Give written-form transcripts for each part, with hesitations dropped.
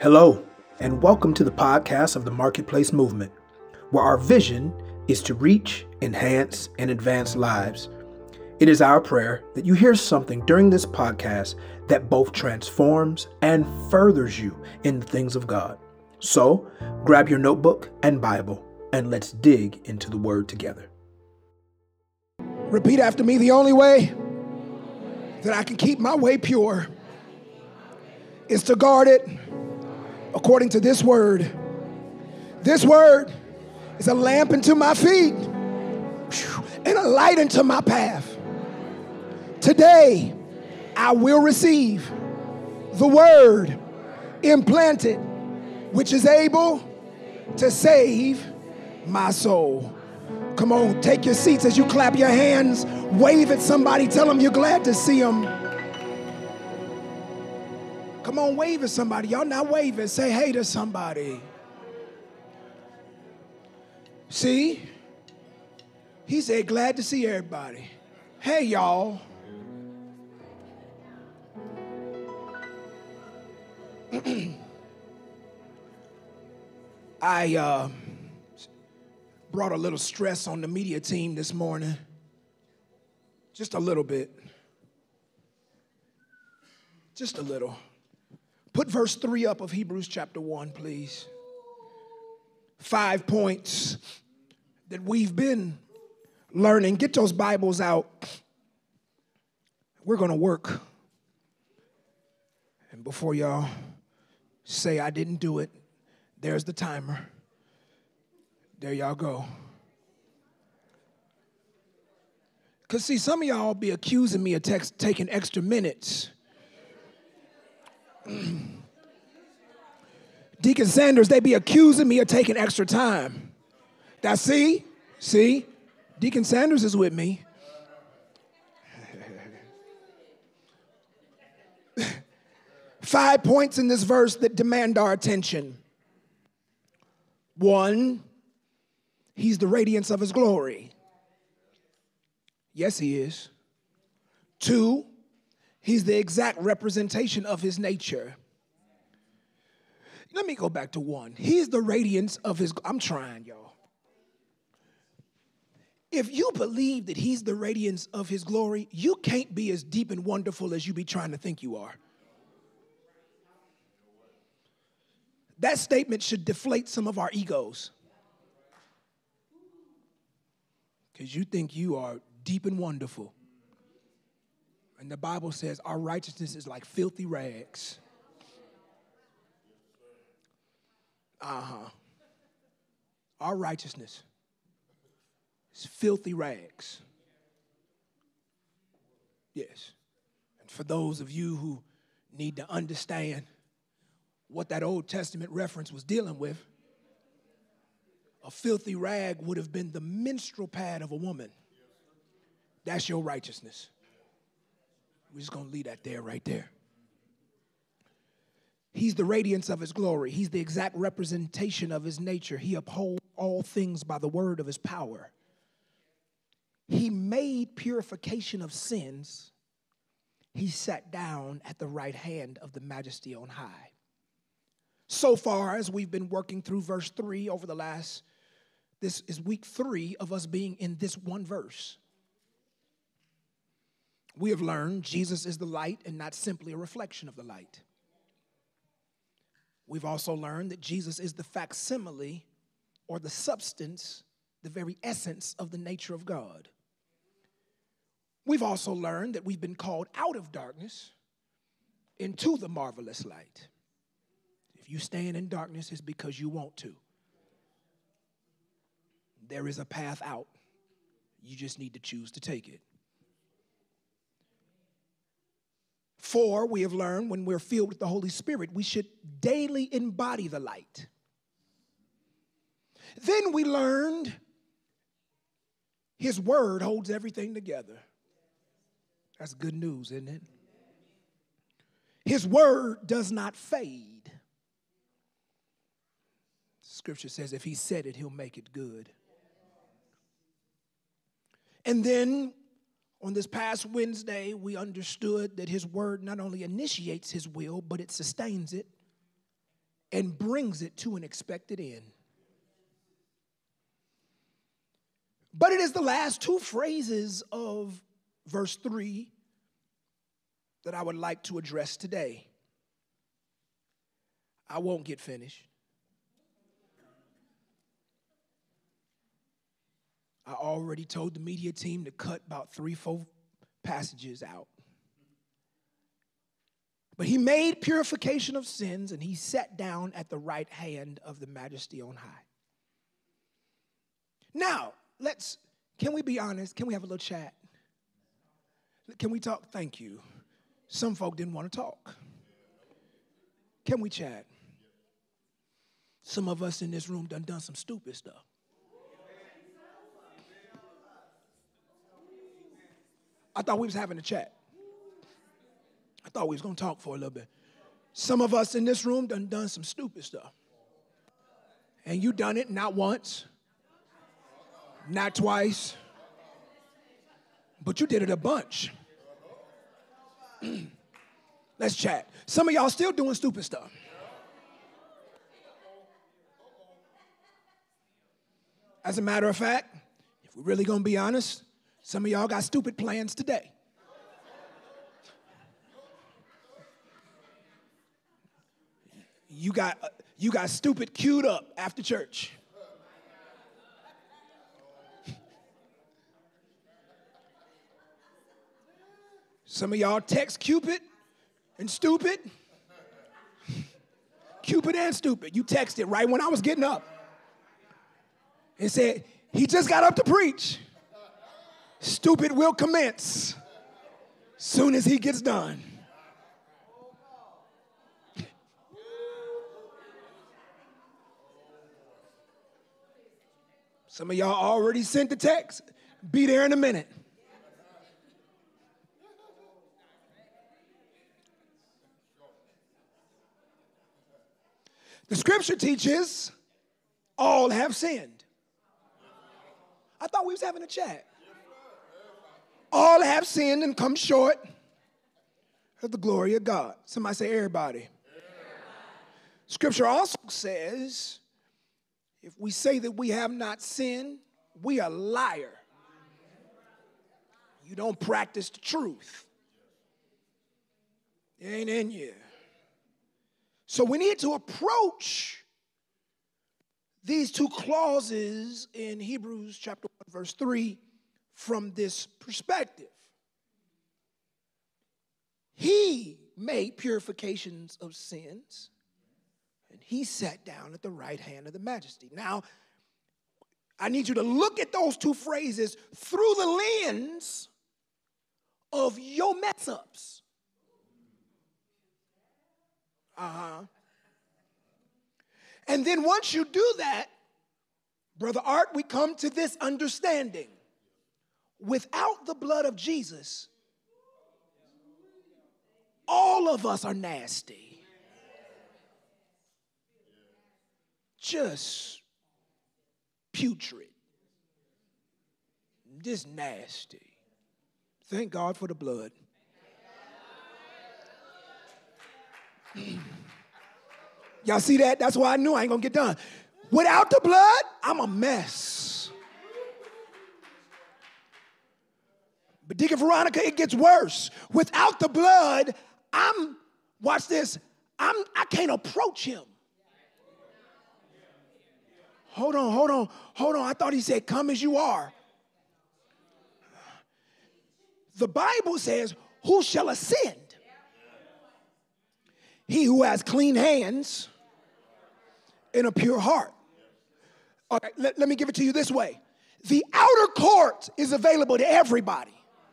Hello, and welcome to the podcast of the Marketplace Movement, where our vision is to reach, enhance, and advance lives. It is our prayer that you hear something during this podcast that both transforms and furthers you in the things of God. So, grab your notebook and Bible, and let's dig into the Word together. Repeat after me. The only way that I can keep my way pure is to guard it according to this word. This word is a lamp unto my feet and a light unto my path. Today, I will receive the word implanted, which is able to save my soul. Come on, take your seats as you clap your hands, wave at somebody, tell them you're glad to see them. Come on, wave at somebody. Y'all not waving. Say hey to somebody. See? He said, glad to see everybody. Hey, y'all. I brought a little stress on the media team this morning. Just a little bit. Just a little. Put verse 3 up of Hebrews chapter 1, please. 5 points that we've been learning. Get those Bibles out. We're going to work. And before y'all say I didn't do it, there's the timer. There y'all go. Because see, some of y'all be accusing me of taking extra minutes. Deacon Sanders, they be accusing me of taking extra time. Now see, Deacon Sanders is with me. 5 points in this verse that demand our attention. 1, he's the radiance of his glory. Yes, he is. 2, he's the exact representation of his nature. Let me go back to 1. He's the radiance of his, I'm trying, y'all. If you believe that he's the radiance of his glory, you can't be as deep and wonderful as you be trying to think you are. That statement should deflate some of our egos. Because you think you are deep and wonderful. And the Bible says our righteousness is like filthy rags. Our righteousness is filthy rags. Yes. And for those of you who need to understand what that Old Testament reference was dealing with, a filthy rag would have been the menstrual pad of a woman. That's your righteousness. We're just going to leave that there, right there. He's the radiance of his glory. He's the exact representation of his nature. He upholds all things by the word of his power. He made purification of sins. He sat down at the right hand of the majesty on high. So far as we've been working through verse 3 over the last, this is week 3 of us being in this one verse. We have learned Jesus is the light and not simply a reflection of the light. We've also learned that Jesus is the facsimile or the substance, the very essence of the nature of God. We've also learned that we've been called out of darkness into the marvelous light. If you stand in darkness, it's because you want to. There is a path out. You just need to choose to take it. 4, we have learned when we're filled with the Holy Spirit, we should daily embody the light. Then we learned his word holds everything together. That's good news, isn't it? His word does not fade. Scripture says if he said it, he'll make it good. And then on this past Wednesday, we understood that his word not only initiates his will, but it sustains it and brings it to an expected end. But it is the last two phrases of verse 3 that I would like to address today. I won't get finished. I already told the media team to cut about 3-4 passages out. But he made purification of sins, and he sat down at the right hand of the Majesty on high. Now, can we be honest? Can we have a little chat? Can we talk? Thank you. Some folk didn't want to talk. Can we chat? Some of us in this room done some stupid stuff. I thought we was having a chat. I thought we was going to talk for a little bit. Some of us in this room done some stupid stuff. And you done it not once, not twice, but you did it a bunch. Let's chat. Some of y'all still doing stupid stuff. As a matter of fact, if we're really going to be honest, some of y'all got stupid plans today. You got stupid queued up after church. Some of y'all text Cupid and stupid. Cupid and stupid. You texted right when I was getting up and said, he just got up to preach. Stupid will commence soon as he gets done. Some of y'all already sent the text. Be there in a minute. The scripture teaches all have sinned. I thought we was having a chat. All have sinned and come short of the glory of God. Somebody say everybody. Scripture also says, if we say that we have not sinned, we are a liar. You don't practice the truth. It ain't in you. So we need to approach these two clauses in Hebrews chapter 1, verse 3 from this perspective. He made purifications of sins, and he sat down at the right hand of the Majesty. Now, I need you to look at those two phrases through the lens of your mess-ups. And then once you do that, Brother Art, we come to this understanding. Without the blood of Jesus, all of us are nasty. Just putrid. Just nasty. Thank God for the blood. Y'all see that? That's why I knew I ain't gonna get done. Without the blood, I'm a mess. But Deacon Veronica, it gets worse. Without the blood, watch this, I can't approach him. Hold on. I thought he said, come as you are. The Bible says, who shall ascend? He who has clean hands and a pure heart. All right, let me give it to you this way. The outer court is available to everybody.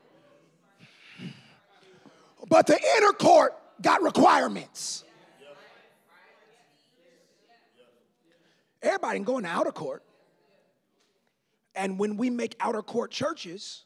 But the inner court got requirements. Everybody can go in the outer court. And when we make outer court churches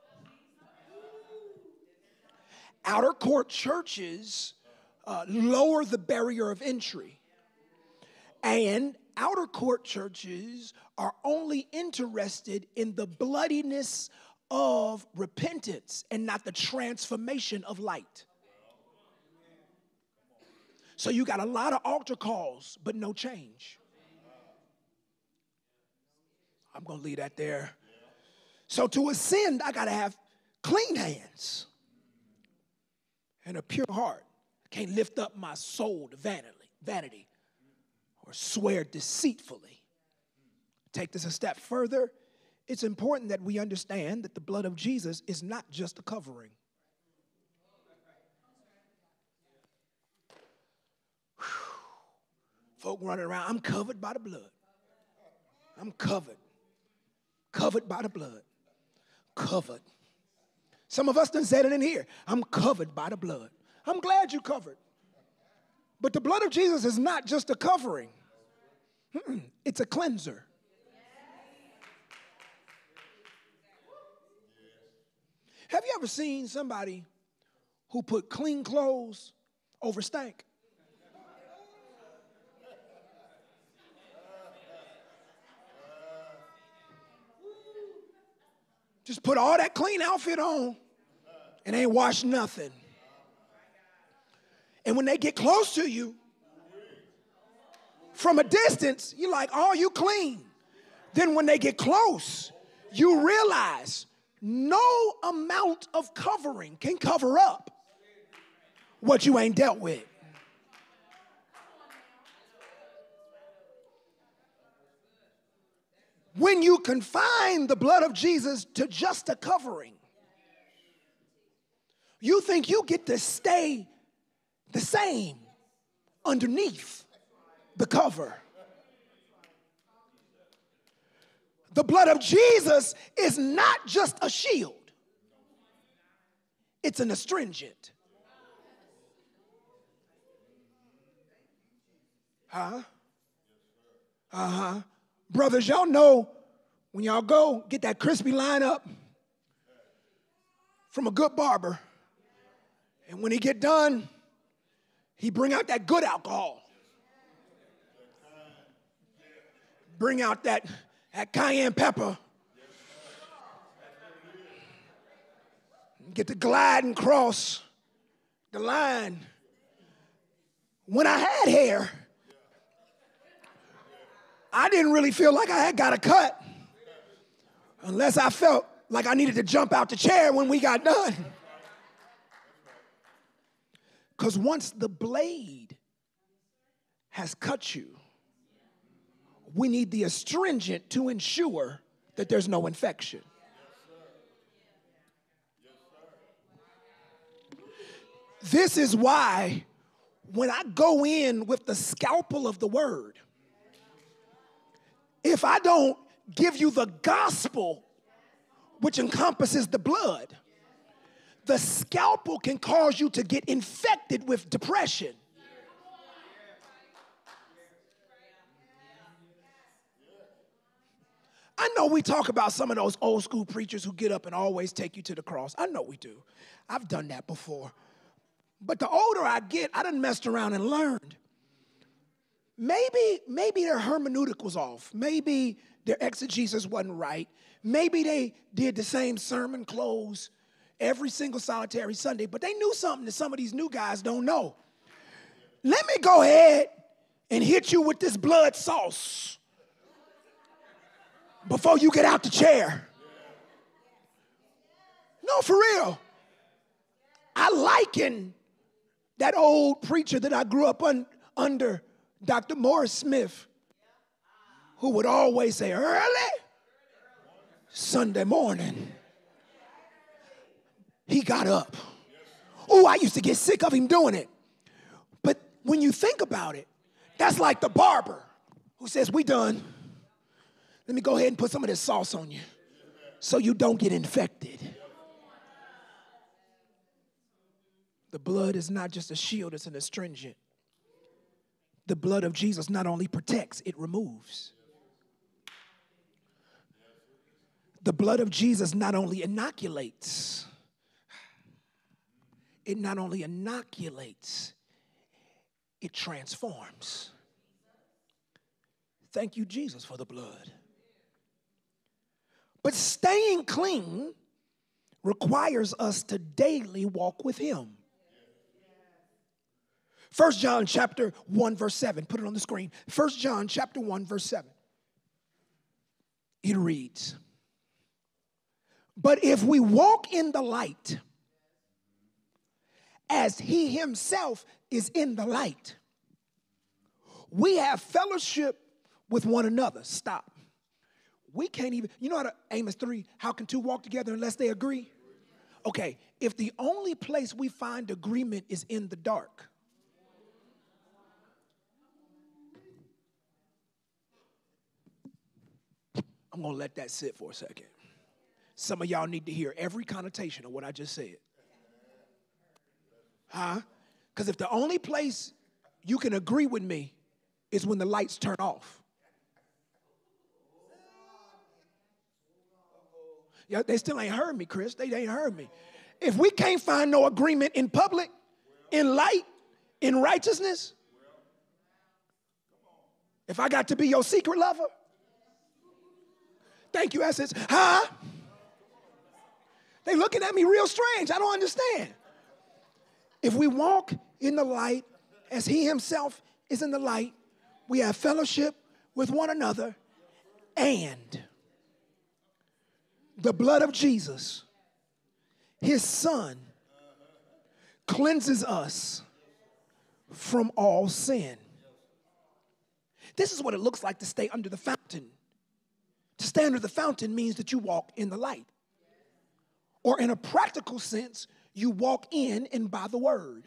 lower the barrier of entry. And outer court churches are only interested in the bloodiness of repentance and not the transformation of light. So you got a lot of altar calls, but no change. I'm going to leave that there. So to ascend, I got to have clean hands and a pure heart. I can't lift up my soul to vanity or swear deceitfully. Take this a step further. It's important that we understand that the blood of Jesus is not just a covering. Folk running around, I'm covered by the blood. I'm covered. Covered by the blood. Covered. Some of us done said it in here. I'm covered by the blood. I'm glad you covered. But the blood of Jesus is not just a covering. It's a cleanser. Have you ever seen somebody who put clean clothes over stank? Just put all that clean outfit on and ain't washed nothing. And when they get close to you, from a distance, you're like, oh, you clean. Then when they get close, you realize no amount of covering can cover up what you ain't dealt with. When you confine the blood of Jesus to just a covering, you think you get to stay the same underneath the cover. The blood of Jesus is not just a shield. It's an astringent. Brothers, y'all know when y'all go get that crispy line up from a good barber, and when he get done, he bring out that good alcohol. Bring out that cayenne pepper. Get to glide and cross the line. When I had hair, I didn't really feel like I had got a cut unless I felt like I needed to jump out the chair when we got done. Because once the blade has cut you, we need the astringent to ensure that there's no infection. This is why when I go in with the scalpel of the word, if I don't give you the gospel, which encompasses the blood, the scalpel can cause you to get infected with depression. I know we talk about some of those old school preachers who get up and always take you to the cross. I know we do. I've done that before. But the older I get, I done messed around and learned. Maybe their hermeneutic was off. Maybe their exegesis wasn't right. Maybe they did the same sermon close every single solitary Sunday, but they knew something that some of these new guys don't know. Let me go ahead and hit you with this blood sauce before you get out the chair. No, for real. I liken that old preacher that I grew up under, Dr. Morris Smith, who would always say, early Sunday morning, he got up. Oh, I used to get sick of him doing it. But when you think about it, that's like the barber who says, we done. Let me go ahead and put some of this sauce on you so you don't get infected. The blood is not just a shield, it's an astringent. The blood of Jesus not only protects, it removes. The blood of Jesus not only inoculates, it transforms. Thank you, Jesus, for the blood. But staying clean requires us to daily walk with him. 1 John chapter 1, verse 7. Put it on the screen. 1 John chapter 1, verse 7. It reads, but if we walk in the light, as he himself is in the light, we have fellowship with one another. Stop. We can't even, you know how to, Amos 3, how can two walk together unless they agree? Okay, if the only place we find agreement is in the dark, I'm going to let that sit for a second. Some of y'all need to hear every connotation of what I just said. Huh? Because if the only place you can agree with me is when the lights turn off. Yeah, they still ain't heard me, Chris. They ain't heard me. If we can't find no agreement in public, in light, in righteousness, if I got to be your secret lover, thank you, Essence. Huh? They looking at me real strange. I don't understand. If we walk in the light as he himself is in the light, we have fellowship with one another, and the blood of Jesus, his son, cleanses us from all sin. This is what it looks like to stay under the fountain. To stay under the fountain means that you walk in the light. Or in a practical sense, you walk in and by the word.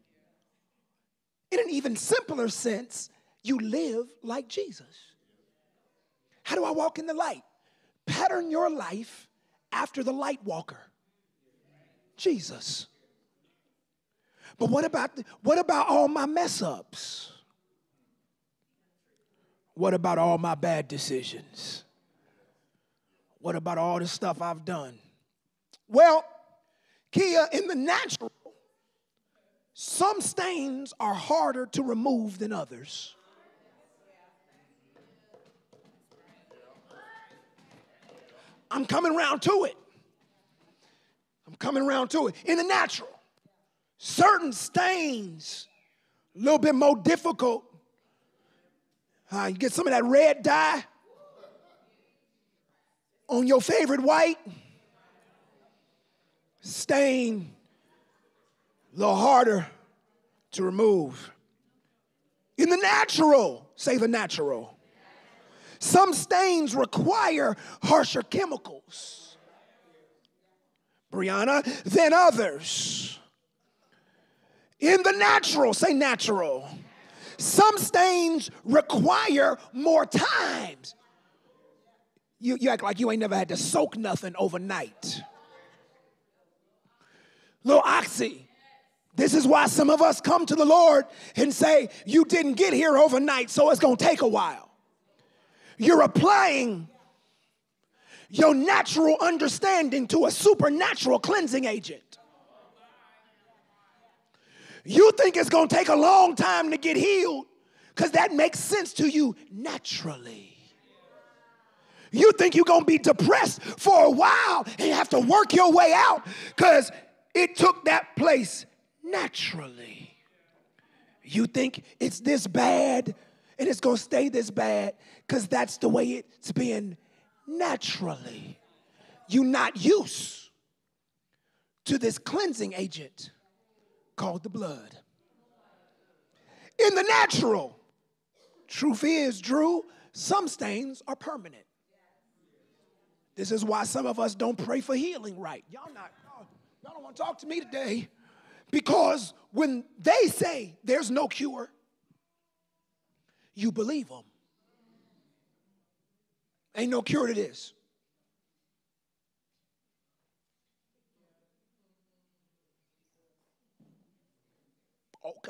In an even simpler sense, you live like Jesus. How do I walk in the light? Pattern your life after the light walker, Jesus. But what about all my mess ups? What about all my bad decisions? What about all the stuff I've done? Well, Kia, in the natural, some stains are harder to remove than others. I'm coming around to it. In the natural, certain stains, a little bit more difficult. You get some of that red dye on your favorite white, stain a little harder to remove. In the natural, say the natural, some stains require harsher chemicals, Brianna, than others. In the natural, say natural, some stains require more times. You act like you ain't never had to soak nothing overnight. Little oxy. This is why some of us come to the Lord and say, you didn't get here overnight, so it's going to take a while. You're applying your natural understanding to a supernatural cleansing agent. You think it's going to take a long time to get healed because that makes sense to you naturally. You think you're going to be depressed for a while and have to work your way out because it took that place naturally. You think it's this bad and it's going to stay this bad because that's the way it's been naturally. You're not used to this cleansing agent called the blood. In the natural, truth is, Drew, some stains are permanent. This is why some of us don't pray for healing right. Y'all don't want to talk to me today because when they say there's no cure, you believe them. Ain't no cure to this. Okay.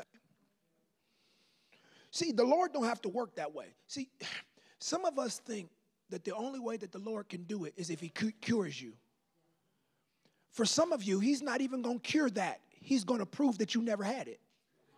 See, the Lord don't have to work that way. See, some of us think that the only way that the Lord can do it is if he cures you. For some of you, he's not even going to cure that. He's going to prove that you never had it.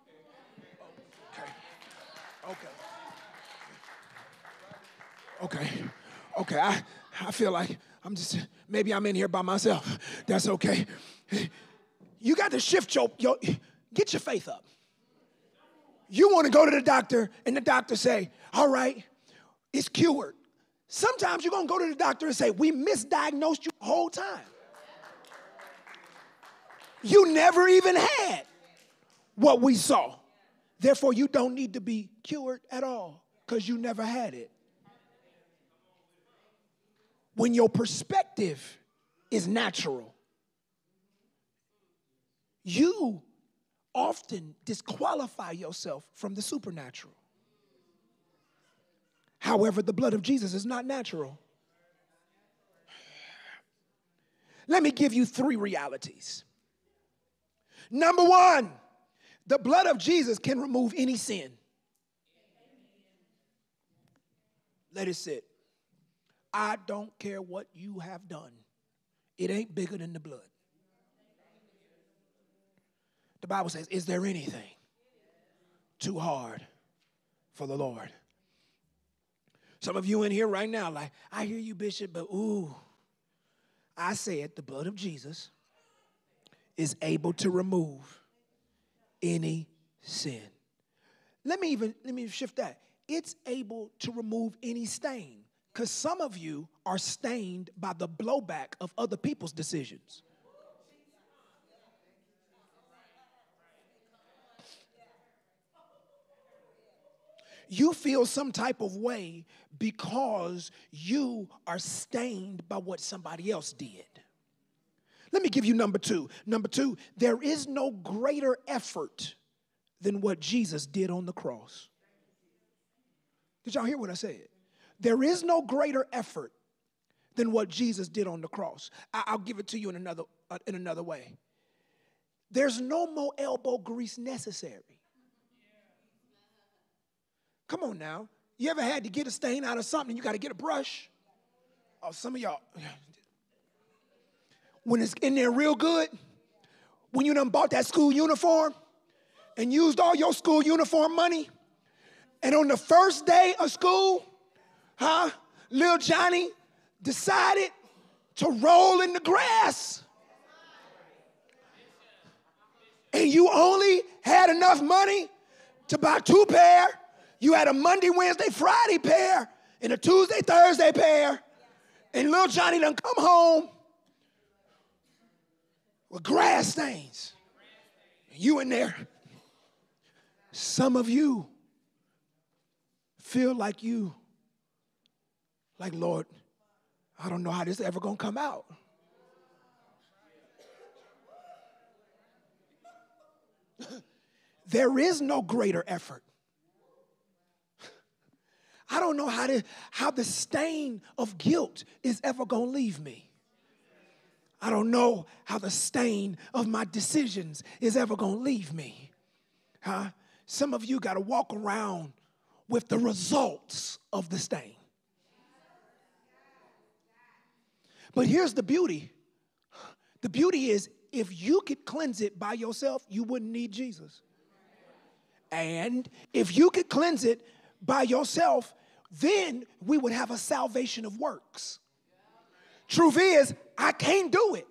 Okay. I feel like maybe I'm in here by myself. That's okay. You got to shift get your faith up. You want to go to the doctor and the doctor say, all right, it's cured. Sometimes you're going to go to the doctor and say, we misdiagnosed you the whole time. You never even had what we saw. Therefore, you don't need to be cured at all because you never had it. When your perspective is natural, you often disqualify yourself from the supernatural. However, the blood of Jesus is not natural. Let me give you 3 realities. Number 1, the blood of Jesus can remove any sin. Let it sit. I don't care what you have done. It ain't bigger than the blood. The Bible says, is there anything too hard for the Lord? Some of you in here right now, like, I hear you, Bishop, but I said the blood of Jesus is able to remove any sin. Let me shift that. It's able to remove any stain, because some of you are stained by the blowback of other people's decisions. You feel some type of way because you are stained by what somebody else did. Let me give you number 2. Number 2, there is no greater effort than what Jesus did on the cross. Did y'all hear what I said? There is no greater effort than what Jesus did on the cross. I'll give it to you in another way. There's no more elbow grease necessary. Come on now. You ever had to get a stain out of something and you got to get a brush? Oh, some of y'all. When it's in there real good, when you done bought that school uniform and used all your school uniform money, and on the first day of school, little Johnny decided to roll in the grass. And you only had enough money to buy 2 pair. You had a Monday, Wednesday, Friday pair and a Tuesday, Thursday pair. And little Johnny done come home with grass stains. You in there. Some of you feel like Lord, I don't know how this is ever going to come out. There is no greater effort. I don't know how the stain of guilt is ever going to leave me. I don't know how the stain of my decisions is ever going to leave me. Some of you got to walk around with the results of the stain. But here's the beauty. The beauty is if you could cleanse it by yourself, you wouldn't need Jesus. And if you could cleanse it by yourself, then we would have a salvation of works. Truth is, I can't do it.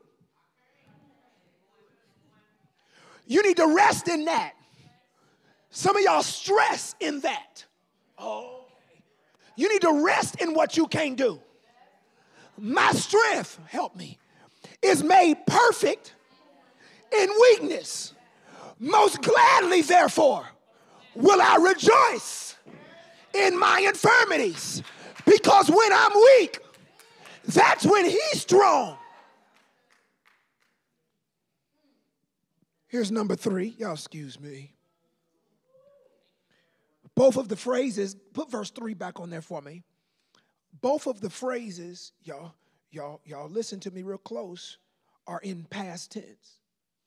You need to rest in that. Some of y'all stress in that. Oh, you need to rest in what you can't do. My strength, help me, is made perfect in weakness. Most gladly, therefore, will I rejoice in my infirmities, because when I'm weak, that's when he's strong. Here's number 3. Y'all excuse me. Both of the phrases, put verse 3 back on there for me. Both of the phrases, y'all listen to me real close, are in past tense.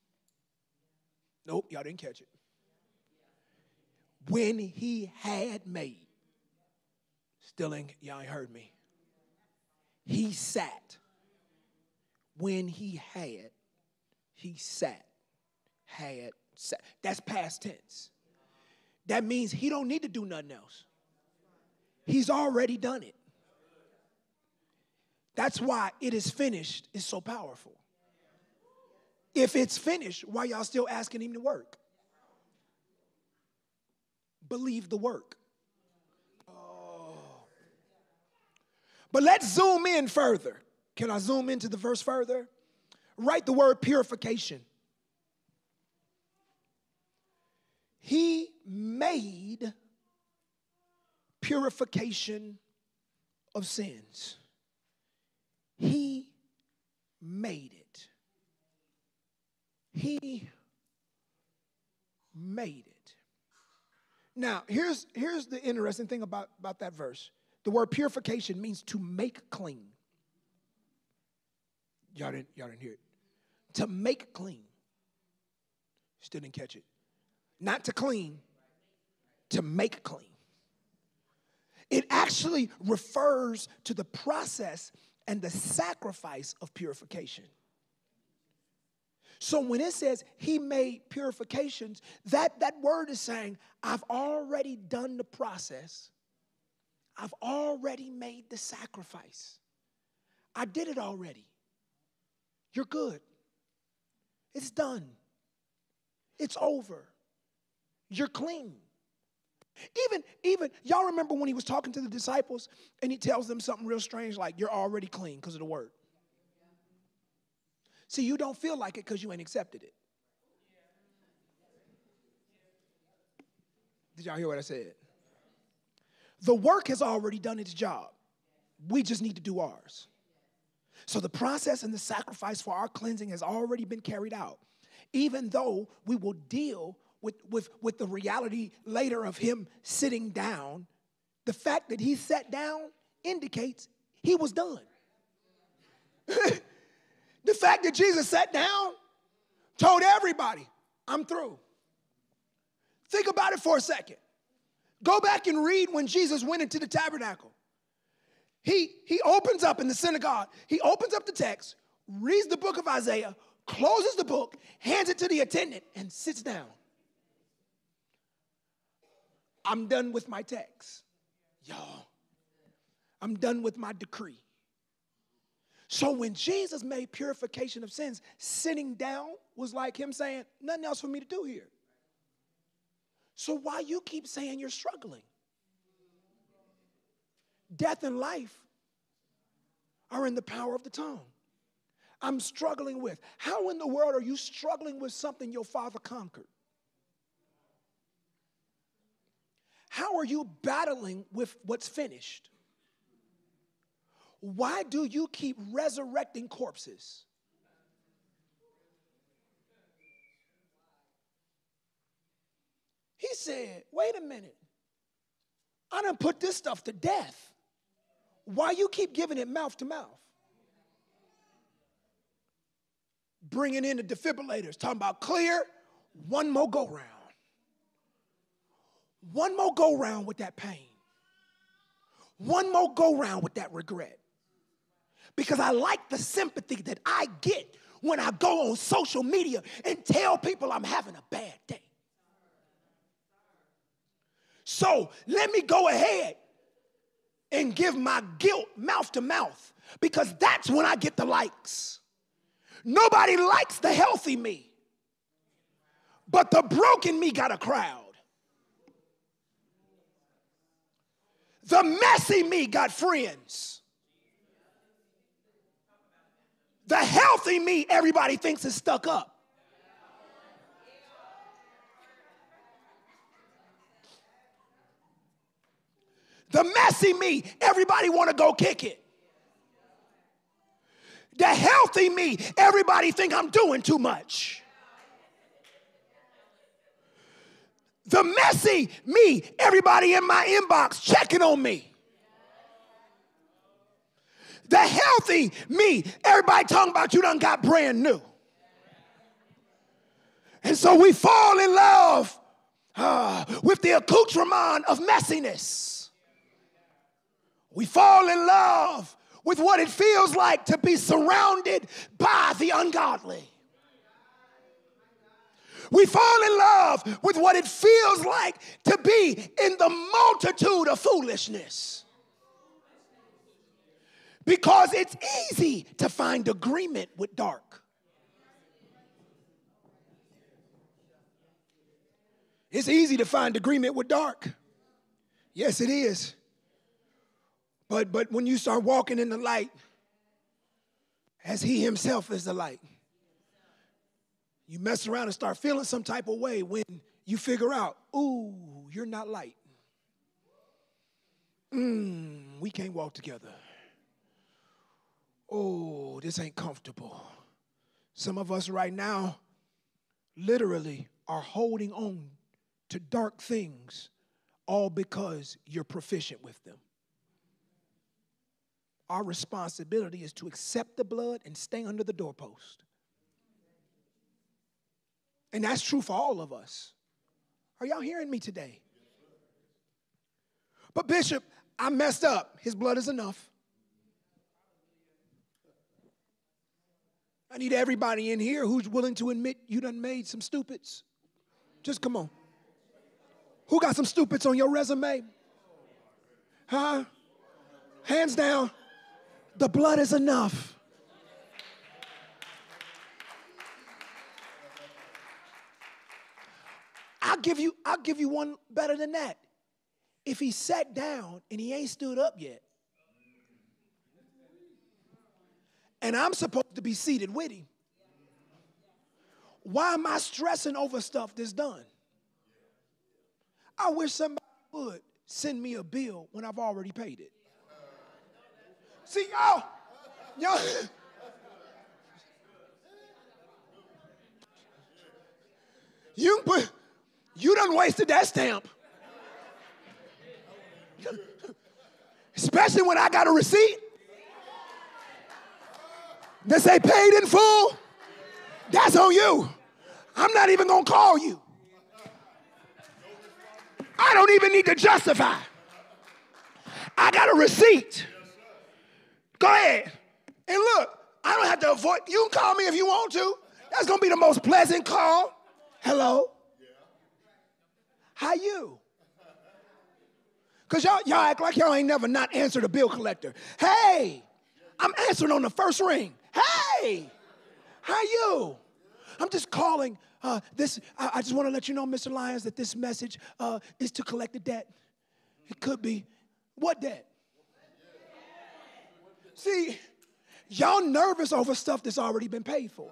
Nope, y'all didn't catch it. When he had made. Still ain't, y'all ain't heard me. He sat. When he had, he sat. Had, sat. That's past tense. That means he don't need to do nothing else. He's already done it. That's why it is finished is so powerful. If it's finished, why y'all still asking him to work? believe the work. Oh. But let's zoom in further. Can I zoom into the verse further? Write the word purification. He made purification of sins. He made it. He made it. Now, here's the interesting thing about that verse. The word purification means to make clean. Y'all didn't hear it. To make clean. Still didn't catch it. Not to clean, to make clean. It actually refers to the process and the sacrifice of purification. So when it says he made purifications, that word is saying, I've already done the process. I've already made the sacrifice. I did it already. You're good. It's done. It's over. You're clean. Even, y'all remember when he was talking to the disciples and he tells them something real strange like, you're already clean because of the word. See, you don't feel like it because you ain't accepted it. Did y'all hear what I said? The work has already done its job. We just need to do ours. So the process and the sacrifice for our cleansing has already been carried out. Even though we will deal with the reality later of him sitting down, the fact that he sat down indicates he was done. The fact that Jesus sat down told everybody, I'm through. Think about it for a second. Go back and read when Jesus went into the tabernacle. He opens up in the synagogue. He opens up the text, reads the book of Isaiah, closes the book, hands it to the attendant, and sits down. I'm done with my text. Y'all, I'm done with my decree. So when Jesus made purification of sins, sitting down was like him saying, nothing else for me to do here. So why you keep saying you're struggling? Death and life are in the power of the tongue. I'm struggling with. How in the world are you struggling with something your father conquered? How are you battling with what's finished? Why do you keep resurrecting corpses? He said, wait a minute. I done put this stuff to death. Why you keep giving it mouth to mouth? Bringing in the defibrillators, talking about clear, one more go round. One more go round with that pain. One more go round with that regret. Because I like the sympathy that I get when I go on social media and tell people I'm having a bad day. So let me go ahead and give my guilt mouth to mouth, because that's when I get the likes. Nobody likes the healthy me, but the broken me got a crowd. The messy me got friends. The healthy me, everybody thinks is stuck up. The messy me, everybody want to go kick it. The healthy me, everybody think I'm doing too much. The messy me, everybody in my inbox checking on me. The healthy me, everybody talking about you done got brand new. And so we fall in love with the accoutrement of messiness. We fall in love with what it feels like to be surrounded by the ungodly. We fall in love with what it feels like to be in the multitude of foolishness. Because it's easy to find agreement with dark. It's easy to find agreement with dark. Yes, it is. But when you start walking in the light, as he himself is the light, you mess around and start feeling some type of way when you figure out, ooh, you're not light. We can't walk together. Oh, this ain't comfortable. Some of us right now literally are holding on to dark things all because you're proficient with them. Our responsibility is to accept the blood and stay under the doorpost. And that's true for all of us. Are y'all hearing me today? But Bishop, I messed up. His blood is enough. I need everybody in here who's willing to admit you done made some stupids. Just come on. Who got some stupids on your resume? Huh? Hands down. The blood is enough. I'll give you one better than that. If he sat down and he ain't stood up yet, and I'm supposed to be seated with him, why am I stressing over stuff that's done? I wish somebody would send me a bill when I've already paid it. See, y'all, you done wasted that stamp. Especially when I got a receipt that say paid in full. That's on you. I'm not even going to call you. I don't even need to justify. I got a receipt. Go ahead. And look, I don't have to avoid. You can call me if you want to. That's going to be the most pleasant call. Hello? How you? Because y'all act like y'all ain't never not answered a bill collector. Hey, I'm answering on the first ring. Hey, how you? I'm just calling this. I just want to let you know, Mr. Lyons, that this message is to collect the debt. It could be. What debt? See, y'all nervous over stuff that's already been paid for.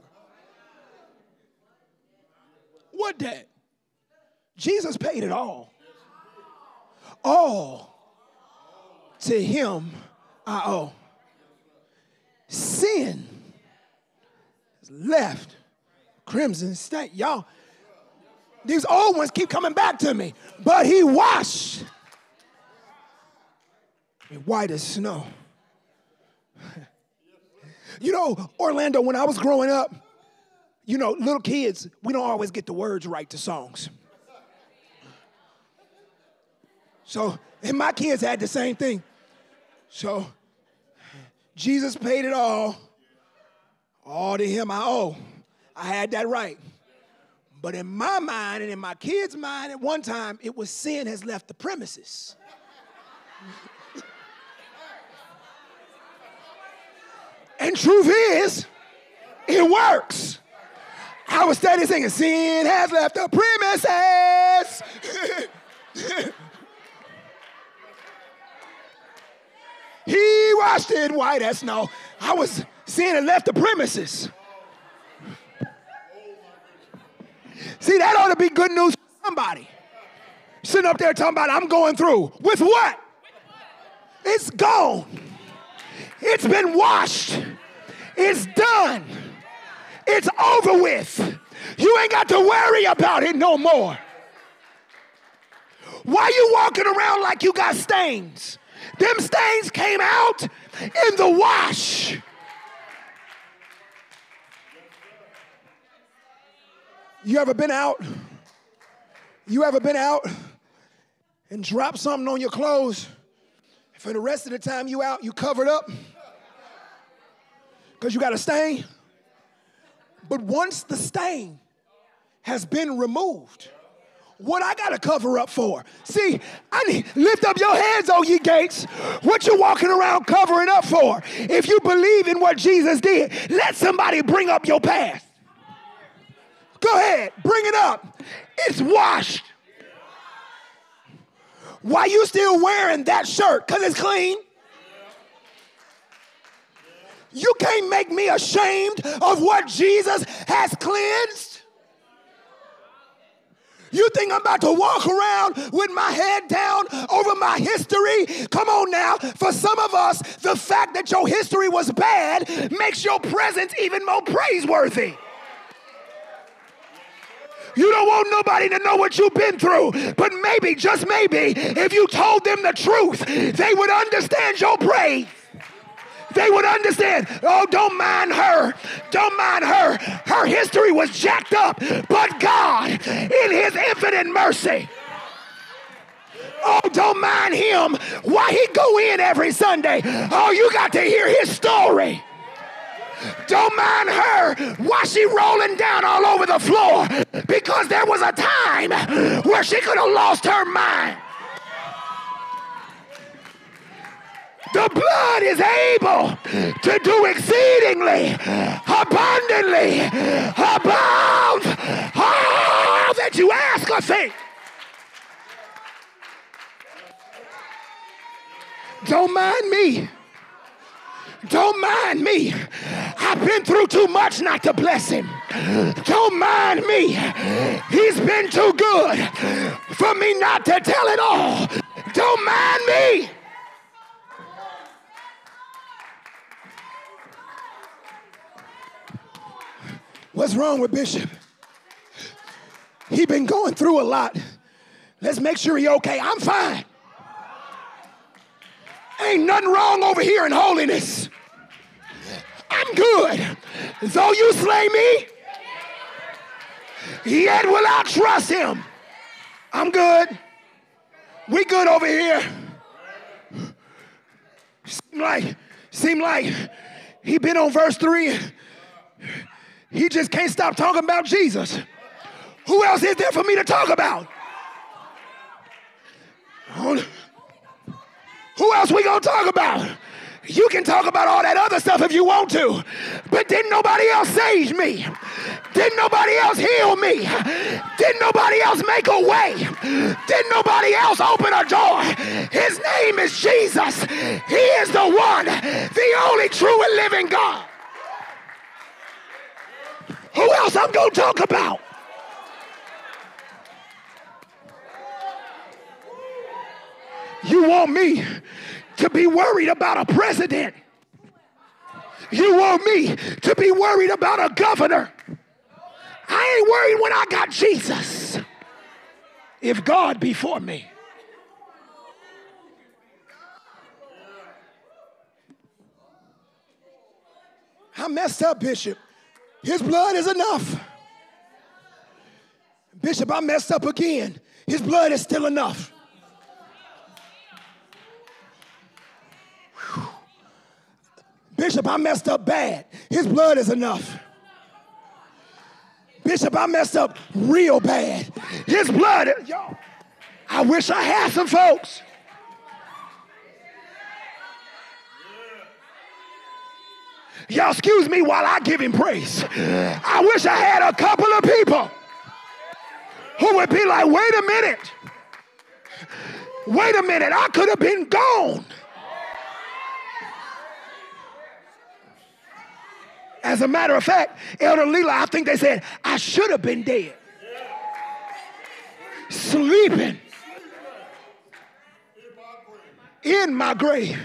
What debt? Jesus paid it all. All to him I owe. Sin is left crimson stain. Y'all, these old ones keep coming back to me. But he washed me white as snow. You know, Orlando, when I was growing up, you know, little kids, we don't always get the words right to songs. So, and my kids had the same thing. So, Jesus paid it all to him I owe. I had that right. But in my mind and in my kids' mind at one time, it was sin has left the premises. And truth is, it works. I was steady singing, sin has left the premises. He washed it white as snow. I was sin had left the premises. See, that ought to be good news for somebody. Sitting up there talking about I'm going through. With what? It's gone. It's been washed. It's done. It's over with. You ain't got to worry about it no more. Why you walking around like you got stains? Them stains came out in the wash. You ever been out? You ever been out and dropped something on your clothes? For the rest of the time you out, you covered up because you got a stain. But once the stain has been removed, what I got to cover up for? See, I need lift up your hands, O ye gates. What you walking around covering up for? If you believe in what Jesus did, let somebody bring up your past. Go ahead, bring it up. It's washed. Why you still wearing that shirt? Because it's clean. You can't make me ashamed of what Jesus has cleansed. You think I'm about to walk around with my head down over my history? Come on now. For some of us, the fact that your history was bad makes your presence even more praiseworthy. You don't want nobody to know what you've been through, but maybe, just maybe, if you told them the truth, they would understand your praise. They would understand. Oh, don't mind her. Don't mind her. Her history was jacked up, but God, in his infinite mercy. Oh, don't mind him. Why he go in every Sunday? Oh, you got to hear his story. Don't mind her. Why she rolling down all over the floor? Because there was a time where she could have lost her mind. The blood is able to do exceedingly, abundantly, above all that you ask or think. Don't mind me. Don't mind me. I've been through too much not to bless him. Don't mind me. He's been too good for me not to tell it all. Don't mind me. What's wrong with Bishop? He been going through a lot. Let's make sure he okay. I'm fine. Ain't nothing wrong over here in holiness. I'm good. Though you slay me, yet will I trust him. I'm good. We good over here. Seem like he been on verse 3. He just can't stop talking about Jesus. Who else is there for me to talk about? Who else we gonna talk about? You can talk about all that other stuff if you want to, but didn't nobody else save me? Didn't nobody else heal me? Didn't nobody else make a way? Didn't nobody else open a door? His name is Jesus. He is the one, the only true and living God. Who else I'm going to talk about? You want me to be worried about a president. You want me to be worried about a governor. I ain't worried when I got Jesus. If God be for me. I messed up, Bishop. His blood is enough. Bishop, I messed up again. His blood is still enough. Whew. Bishop, I messed up bad. His blood is enough. Bishop, I messed up real bad. His blood, y'all. I wish I had some folks. Y'all excuse me while I give him praise. I wish I had a couple of people who would be like, wait a minute. Wait a minute, I could have been gone. As a matter of fact, Elder Leela, I think they said, I should have been dead. Sleeping in my grave.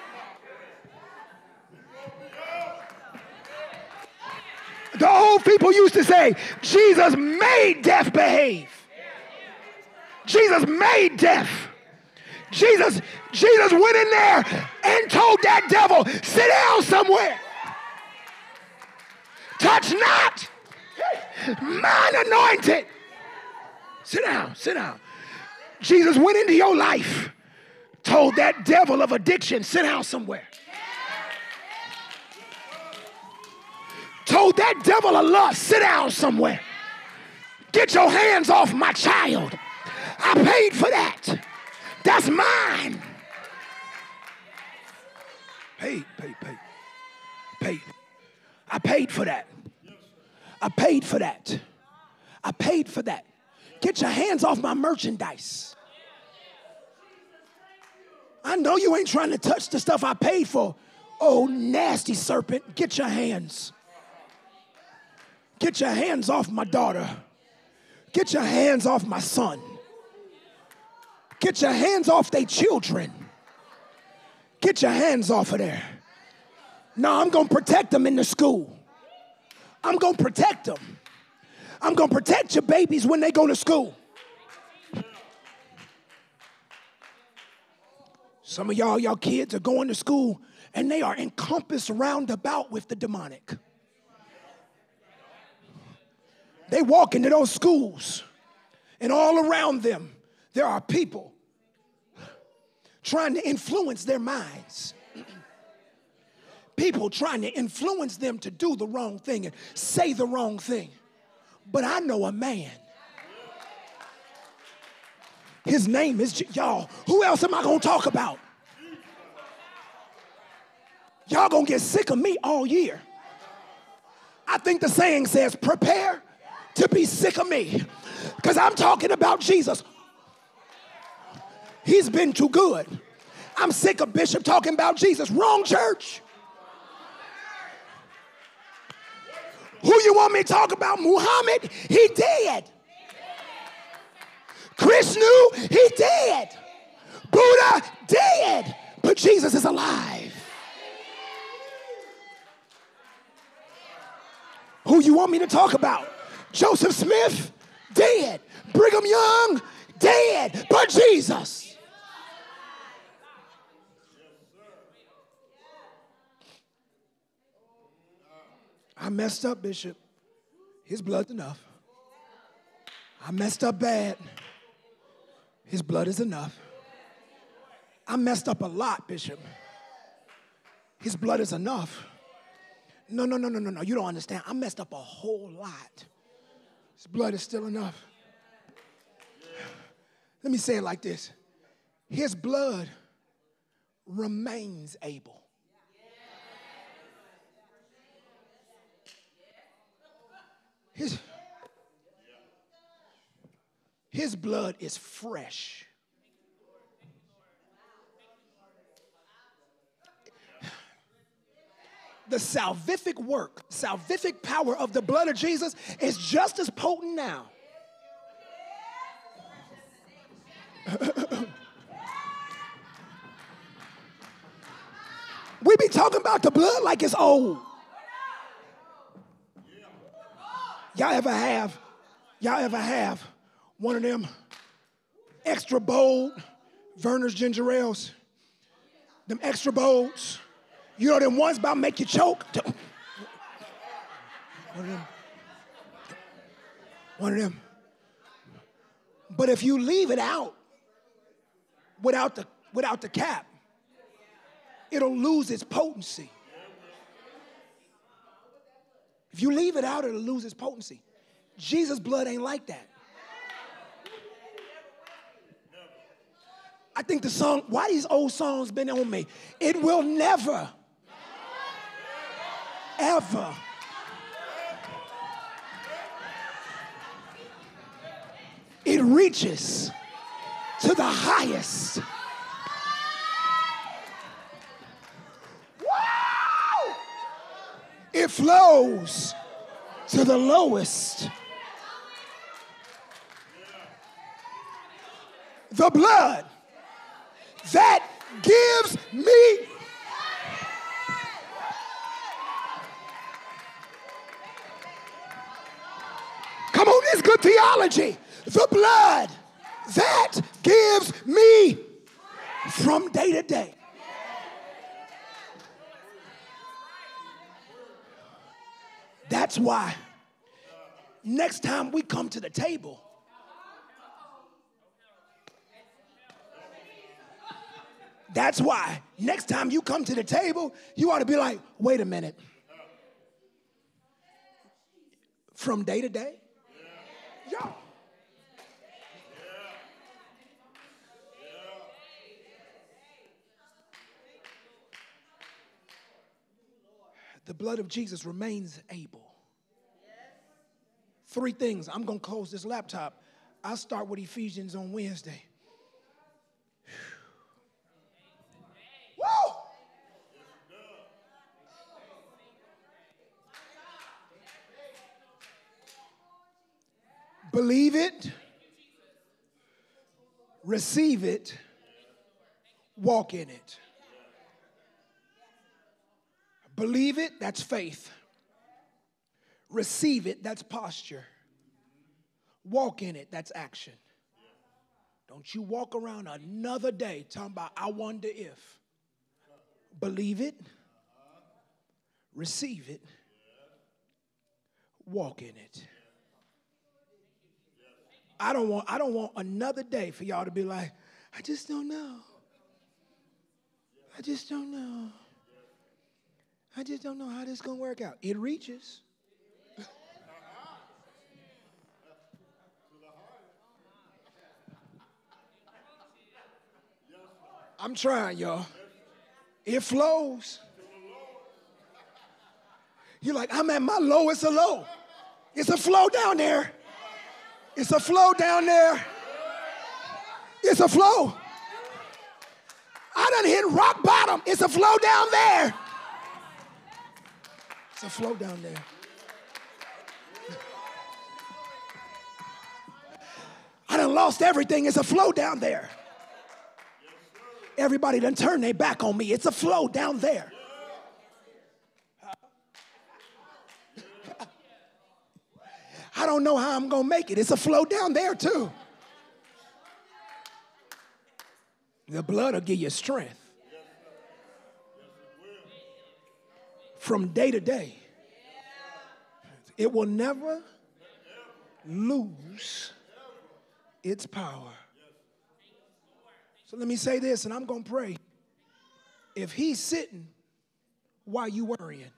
The old people used to say, Jesus made death behave. Jesus made death. Jesus went in there and told that devil, sit down somewhere. Touch not mine anointed. Sit down, sit down. Jesus went into your life, told that devil of addiction, sit down somewhere. Told that devil of lust, sit down somewhere. Get your hands off my child. I paid for that. That's mine. Paid. I paid for that. I paid for that. I paid for that. Get your hands off my merchandise. I know you ain't trying to touch the stuff I paid for. Oh, nasty serpent, get your hands. Get your hands off my daughter. Get your hands off my son. Get your hands off their children. Get your hands off of there. No, I'm going to protect them in the school. I'm going to protect them. I'm going to protect your babies when they go to school. Some of y'all kids are going to school and they are encompassed round about with the demonic. They walk into those schools and all around them there are people trying to influence their minds. People trying to influence them to do the wrong thing and say the wrong thing. But I know a man. His name is, y'all, who else am I going to talk about? Y'all going to get sick of me all year. I think the saying says, prepare to be sick of me. Because I'm talking about Jesus. He's been too good. I'm sick of Bishop talking about Jesus. Wrong church. Who you want me to talk about? Muhammad? He dead. Krishna? He dead. Buddha? Dead. But Jesus is alive. Who you want me to talk about? Joseph Smith? Dead. Brigham Young? Dead. But Jesus. I messed up, Bishop. His blood's enough. I messed up bad. His blood is enough. I messed up a lot, Bishop. His blood is enough. No. You don't understand. I messed up a whole lot. His blood is still enough. Let me say it like this. His blood remains able. His blood is fresh. The salvific power of the blood of Jesus is just as potent now. We be talking about the blood like it's old. Y'all ever have one of them extra bold Verner's ginger ales? Them extra bolds. You know them ones about make you choke? One of them. But if you leave it out without the cap, it'll lose its potency. If you leave it out, it'll lose its potency. Jesus' blood ain't like that. I think the song, why these old songs been on me? It will never, ever. It reaches to the highest. Wow! It flows to the lowest. The blood that gives me come on, it's good theology. The blood that gives me from day to day. That's why next time we come to the table, that's why next time you come to the table, you ought to be like, wait a minute. From day to day? Y'all. The blood of Jesus remains able. 3 things. I'm going to close this laptop. I'll start with Ephesians on Wednesday. Believe it, receive it, walk in it. Believe it, that's faith. Receive it, that's posture. Walk in it, that's action. Don't you walk around another day talking about, I wonder if. Believe it, receive it, walk in it. I don't want another day for y'all to be like, I just don't know. I just don't know. I just don't know how this is going to work out. It reaches. I'm trying, y'all. It flows. You're like, I'm at my lowest of low. It's a flow down there. It's a flow down there. It's a flow. I done hit rock bottom. It's a flow down there. It's a flow down there. I done lost everything. It's a flow down there. Everybody done turned their back on me. It's a flow down there. I don't know how I'm going to make it. It's a flow down there too. The blood will give you strength. From day to day. It will never lose its power. So let me say this, and I'm going to pray. If he's sitting, why are you worrying?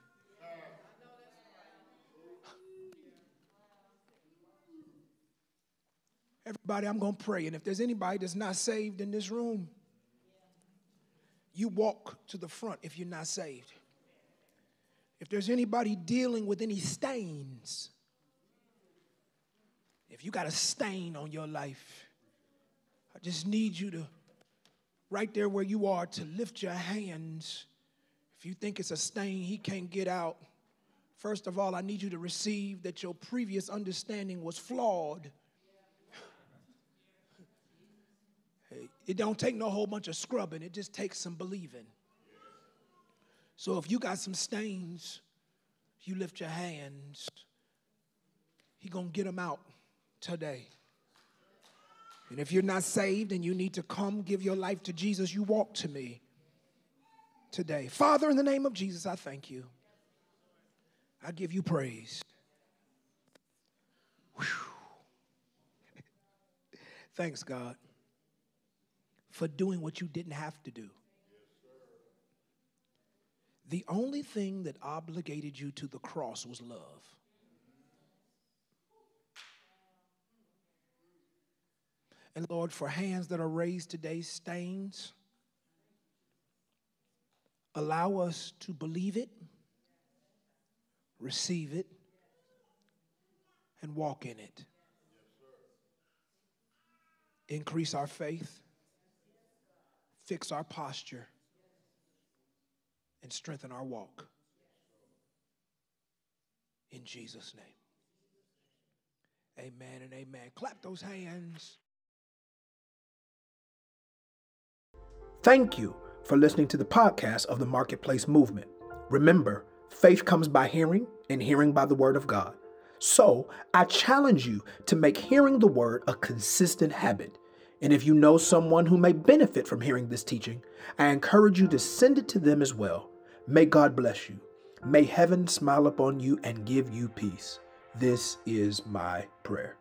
Everybody, I'm going to pray. And if there's anybody that's not saved in this room, you walk to the front if you're not saved. If there's anybody dealing with any stains, if you got a stain on your life, I just need you to, right there where you are, to lift your hands. If you think it's a stain he can't get out, first of all, I need you to receive that your previous understanding was flawed. It don't take no whole bunch of scrubbing. It just takes some believing. So if you got some stains, you lift your hands. He gonna get them out today. And if you're not saved and you need to come give your life to Jesus, you walk to me today. Father, in the name of Jesus, I thank you. I give you praise. Whew. Thanks, God, for doing what you didn't have to do. The only thing that obligated you to the cross was love. And Lord, for hands that are raised today, stains, allow us to believe it, receive it, and walk in it. Increase our faith, fix our posture, and strengthen our walk. In Jesus' name. Amen and amen. Clap those hands. Thank you for listening to the podcast of the Marketplace Movement. Remember, faith comes by hearing, and hearing by the word of God. So I challenge you to make hearing the word a consistent habit. And if you know someone who may benefit from hearing this teaching, I encourage you to send it to them as well. May God bless you. May heaven smile upon you and give you peace. This is my prayer.